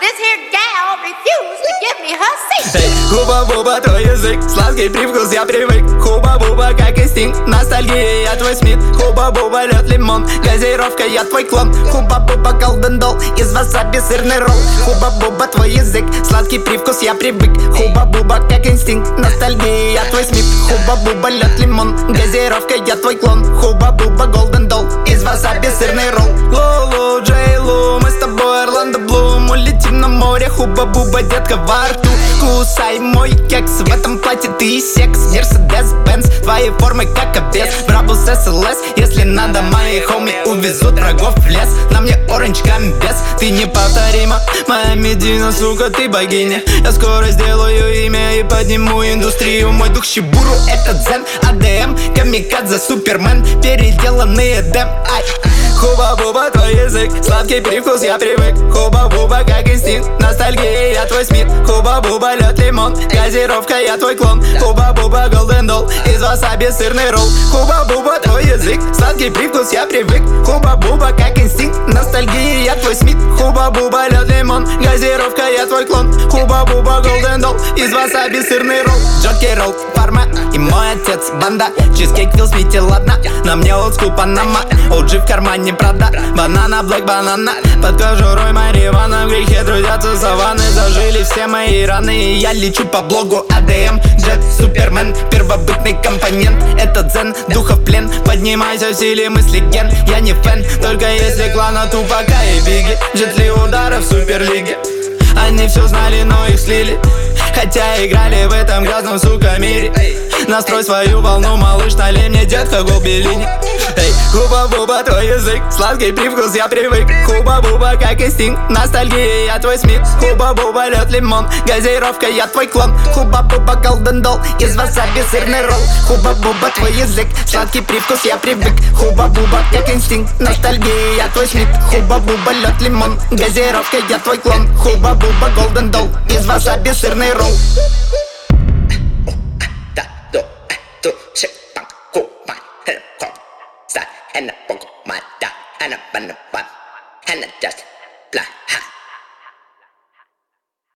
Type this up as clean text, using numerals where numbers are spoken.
this here gal refused to give me her seat. Эй, хуба-буба, твой язык, сладкий привкус, я привык. Хуба-буба, как инстинкт, ностальгия, я твой Смит. Хуба-буба, лед, лимон, газировка, я твой клон. Хуба-буба, голден дол, из васаби сырный ролл. Хуба-буба, твой язык, сладкий привкус, я привык. Хуба-буба, как инстинкт, ностальгия, я твой Смит. Хуба-буба, лед, лимон, газировка, я твой клон. Хуба-буба, голден дол, из васаби сырный ролл. Лолу, Джейлу, мы с тобой Орландо Блум. Улетим на море, хуба-буба, детка во рту. Кусай мой кекс, в этом платье ты секс. Мерседес-бенз, твои формы как обвес. Брабус СЛС, если надо, мои хоми увезут врагов в лес. На мне оранж комбез, ты неповторима. Моя Медина, сука, ты богиня. Я скоро сделаю имя и подниму индустрию. Мой дух Шибуру, это дзен, АДМ, камикадзе, супермен, переделанный Эдем. Ай. Хуба-буба, твой язык, сладкий привкус, я привык. Хуба-буба, как инстинкт, ностальгия, я твой Смит. Хуба-буба, лед, лимон, газировка, я твой клон. Хуба-буба, голден дол, из васаби сырный ролл. Хуба-буба, твой язык, сладкий привкус, я привык. Хуба-буба, как инстинкт, ностальгия, я твой Смит. Хуба-буба, лед, лимон, газировка, я твой клон. Хуба-буба, голден дол, из васаби сырный ролл. Джокей ролл, фарма и мой отец банда. Чизкейк Вилл Смите, ладно, на мне олдскул Панама. OG в кармане Прада, банана, блэк банана. Под кожурой марихуана, в грехе трудятся саванны. Зажили все мои раны, и я лечу по блогу АДМ. Джет, супермен, первобытный компонент. Это дзен, духа в плен. Поднимайся в силе мысли ген. Я не фэн, только если клана Тупака и Биги. Джетли удара в суперлиге. Они все знали, но их слили, хотя играли в этом грязном, сука, мире. Настрой свою волну, малыш, налей мне, детка, голбелини. Эй, хуба-буба, твой язык, сладкий привкус, я привык. Хуба-буба, как инстинкт, ностальгия, я твой Смит. Хуба-буба, лед, лимон, газировка, я твой клон. Хуба-буба, голден дол, из васаби сырный ролл. Хуба-буба, твой язык, сладкий привкус, я привык. Хуба-буба, как инстинкт, ностальгия, я твой Смит. Хуба-буба, лед, лимон, газировка, я твой клон. Хуба-буба, голден дол, из васаби сырный ролл.